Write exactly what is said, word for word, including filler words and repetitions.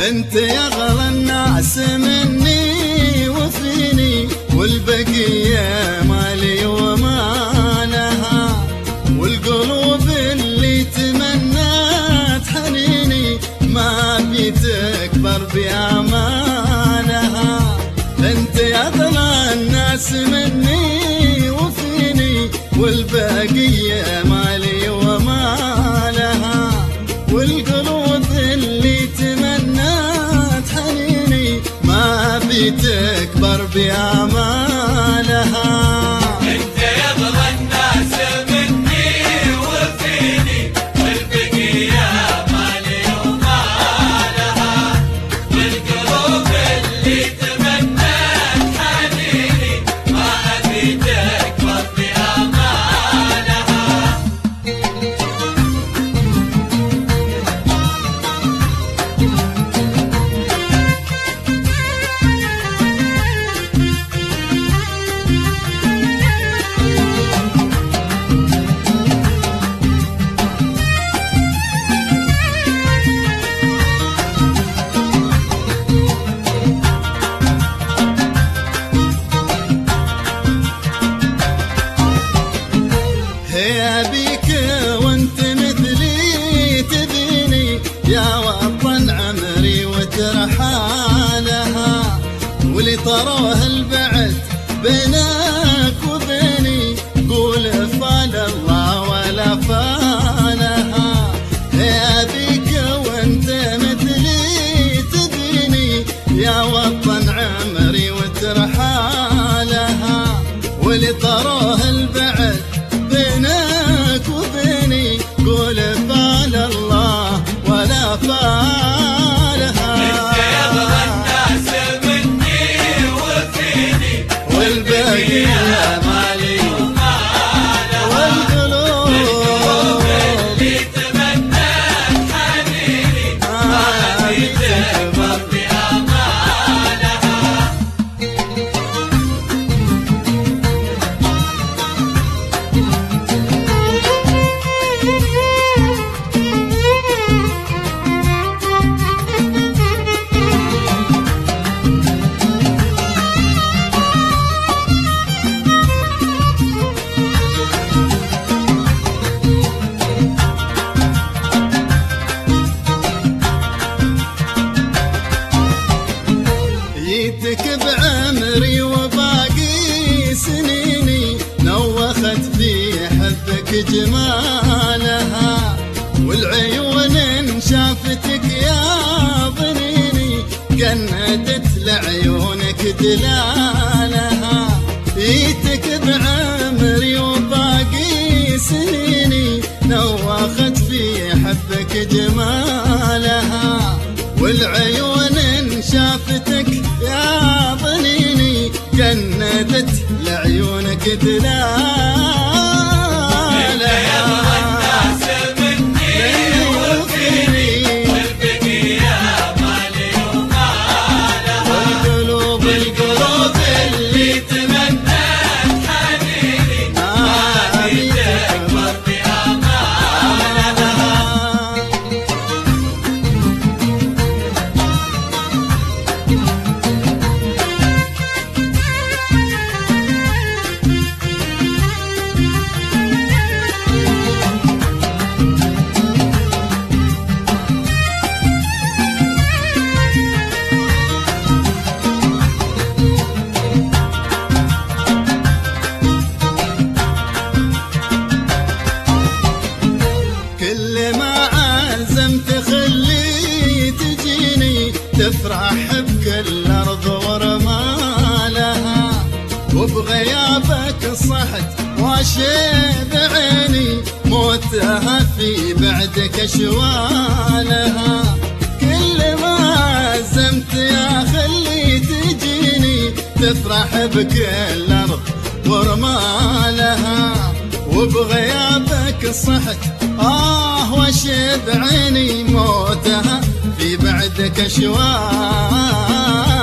انت يا غلا الناس مني وفيني، والبقية مالي وما لها، والقلوب اللي تمنت حنيني ما بتكبر بأمانها. انت يا غلا الناس مني وفيني، والبقية مالي وما لها، والقلوب اللي تمنت حنيني ما بتكبر بأمانها. انت يا غلا الناس مني وفيني، والبقية مالي وما لها، والقلوب اللي تمنت حنيني ما بتكبر بأمانها. هيا بيك وانت مثلي تبيني، يا وطن عمري وترحالها، واللي طروه البعد بينك وبيني قول فال الله ولا فالها. هيا بيك وانت مثلي تبيني، يا وطن عمري وترحالها، واللي طروه البعد بينك وبيني قول فال الله ولا فالها. انت يا غلا الناس مني وفيني، والبقية مالي وما لها، والقلوب اللي تمنت حنيني ما بتكبر بأمانها. جيتك بعمري وباقي سنيني، نوخت في حبك جمالها، والعيون ان شافتك يا ظنيني كندت لعيونك دلالها. جيتك بعمري وباقي سنيني، نوخت في حبك جمالها، والعيون ان شافتك يا ظنيني جندت لعيونك دلالها. انت يا غلا الناس مني وفيني، والبقية مالي وما لها، والقلوب القلوب اللي تمنت حنيني ما بتكبر بأمانها. كل ما عزمت خلي تجيني، تفرح بكل أرض ورمالها، وبغيابك صحت واشيب عيني، موتها في بعدك شوالها. كل ما عزمت يا خلي تجيني، تفرح بكل أرض ورمالها، وبغيابك صحت آه وشب عيني، موتها في بعدك شوال.